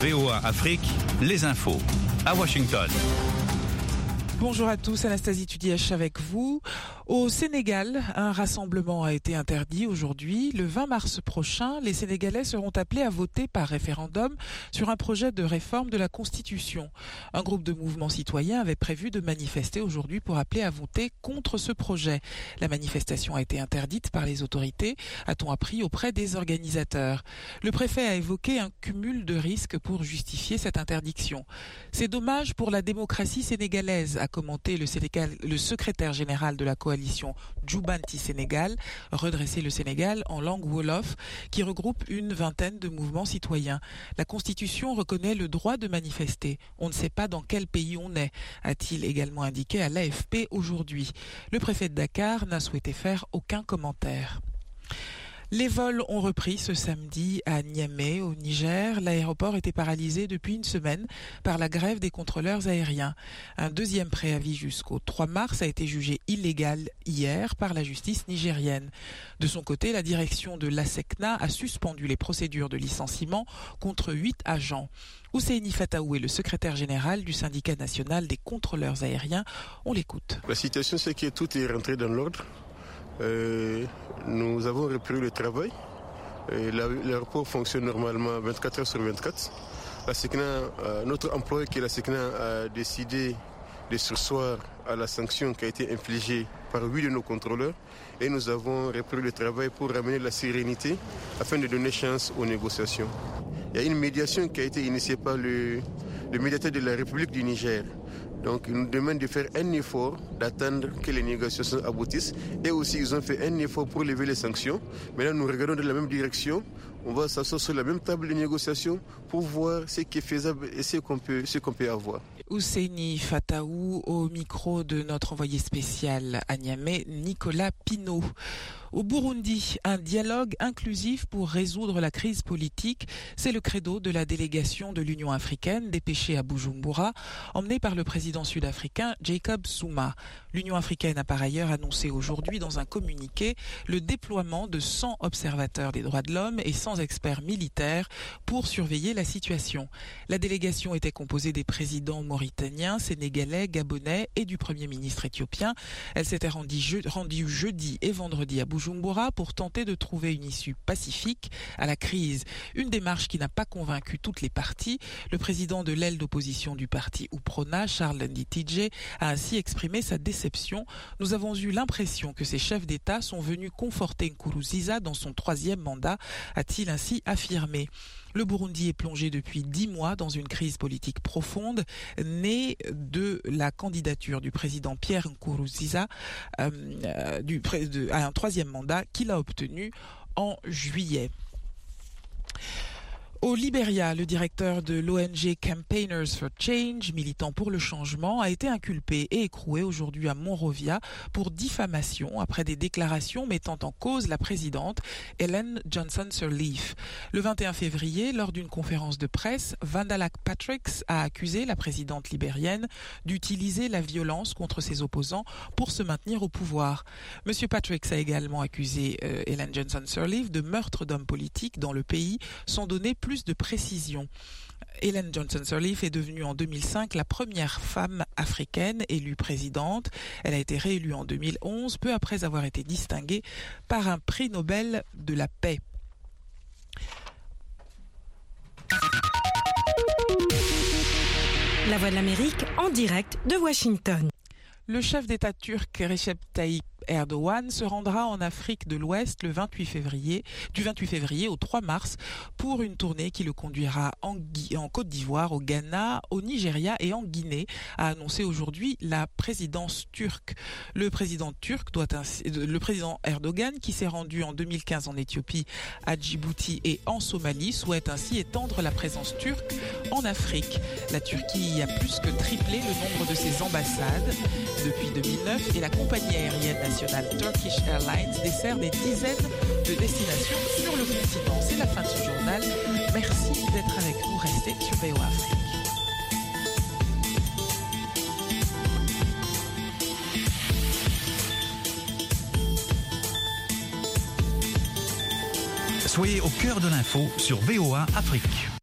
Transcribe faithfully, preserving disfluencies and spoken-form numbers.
V O A Afrique, les infos, à Washington. Bonjour à tous, Anastasie Tudièche avec vous. Au Sénégal, un rassemblement a été interdit aujourd'hui. Le vingt mars prochain, les Sénégalais seront appelés à voter par référendum sur un projet de réforme de la Constitution. Un groupe de mouvements citoyens avait prévu de manifester aujourd'hui pour appeler à voter contre ce projet. La manifestation a été interdite par les autorités, a-t-on appris auprès des organisateurs. Le préfet a évoqué un cumul de risques pour justifier cette interdiction. C'est dommage pour la démocratie sénégalaise, a commenté le, Sénégal, le secrétaire général de la coalition Djoubanti Sénégal, redresser le Sénégal en langue wolof, qui regroupe une vingtaine de mouvements citoyens. La Constitution reconnaît le droit de manifester. On ne sait pas dans quel pays on est, a-t-il également indiqué à l'A F P aujourd'hui. Le préfet de Dakar n'a souhaité faire aucun commentaire. Les vols ont repris ce samedi à Niamey, au Niger. L'aéroport était paralysé depuis une semaine par la grève des contrôleurs aériens. Un deuxième préavis jusqu'au trois mars a été jugé illégal hier par la justice nigérienne. De son côté, la direction de l'ASECNA a suspendu les procédures de licenciement contre huit agents. Ousseini Fataou est le secrétaire général du syndicat national des contrôleurs aériens. On l'écoute. La situation, c'est que tout est rentré dans l'ordre. Euh, nous avons repris le travail. L'aéroport fonctionne normalement vingt-quatre heures sur vingt-quatre. La SECNA, euh, notre employeur qui est la SECNA a décidé de surseoir à la sanction qui a été infligée par huit de nos contrôleurs et nous avons repris le travail pour ramener la sérénité afin de donner chance aux négociations. Il y a une médiation qui a été initiée par le, le médiateur de la République du Niger. Donc, ils nous demandent de faire un effort, d'attendre que les négociations aboutissent. Et aussi, ils ont fait un effort pour lever les sanctions. Maintenant, nous regardons dans la même direction. On va s'asseoir sur la même table de négociation pour voir ce qui est faisable et ce qu'on peut, ce qu'on peut avoir. Ousseini Fataou au micro de notre envoyé spécial à Niamey, Nicolas Pinault. Au Burundi, un dialogue inclusif pour résoudre la crise politique, c'est le credo de la délégation de l'Union africaine dépêchée à Bujumbura, emmenée par le président sud-africain Jacob Zuma. L'Union africaine a par ailleurs annoncé aujourd'hui dans un communiqué le déploiement de cent observateurs des droits de l'homme et cent experts militaires pour surveiller la situation. La délégation était composée des présidents mauritaniens, sénégalais, gabonais et du premier ministre éthiopien. Elle s'était rendue, je, rendue jeudi et vendredi à Bujumbura pour tenter de trouver une issue pacifique à la crise. Une démarche qui n'a pas convaincu toutes les parties. Le président de l'aile d'opposition du parti UPRONA, Charles Nditije, a ainsi exprimé sa déception. Nous avons eu l'impression que ces chefs d'État sont venus conforter Nkurunziza dans son troisième mandat, a-t-il ainsi affirmé. Le Burundi est plongé depuis dix mois dans une crise politique profonde, née de la candidature du président Pierre Nkurunziza euh, du, de, à un troisième mandat qu'il a obtenu en juillet. Au Libéria, le directeur de l'O N G Campaigners for Change, militant pour le changement, a été inculpé et écroué aujourd'hui à Monrovia pour diffamation après des déclarations mettant en cause la présidente Ellen Johnson Sirleaf. Le vingt et un février, lors d'une conférence de presse, Vandala Patricks a accusé la présidente libérienne d'utiliser la violence contre ses opposants pour se maintenir au pouvoir. Monsieur Patricks a également accusé euh, Ellen Johnson Sirleaf de meurtre d'hommes politiques dans le pays, sans donner plus Plus de précision. Ellen Johnson Sirleaf est devenue en deux mille cinq la première femme africaine élue présidente. Elle a été réélue en deux mille onze, peu après avoir été distinguée par un prix Nobel de la paix. La Voix de l'Amérique en direct de Washington. Le chef d'État turc Recep Tayyip Erdogan se rendra en Afrique de l'Ouest le vingt-huit février, du vingt-huit février au trois mars pour une tournée qui le conduira en, Gui- en Côte d'Ivoire, au Ghana, au Nigeria et en Guinée, a annoncé aujourd'hui la présidence turque. Le président turc doit ainsi, le président Erdogan, qui s'est rendu en deux mille quinze en Éthiopie, à Djibouti et en Somalie, souhaite ainsi étendre la présence turque en Afrique. La Turquie a plus que triplé le nombre de ses ambassades depuis deux mille neuf et la compagnie aérienne nationale Turkish Airlines dessert des dizaines de destinations sur le continent. C'est la fin de ce journal. Merci d'être avec nous. Restez sur V O A Afrique. Soyez au cœur de l'info sur V O A Afrique.